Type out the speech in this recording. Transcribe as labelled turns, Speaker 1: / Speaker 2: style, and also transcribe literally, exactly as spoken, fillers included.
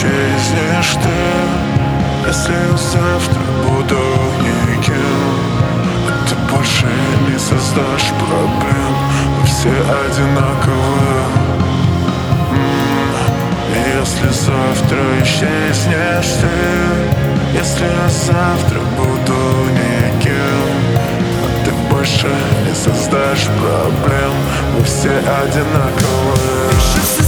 Speaker 1: исчезнешь ты, если я завтра буду никем, ты больше не создашь проблем, мы все одинаковые. Если завтра исчезнешь ты, если я завтра буду никем, ты больше не создашь проблем, мы все одинаковые.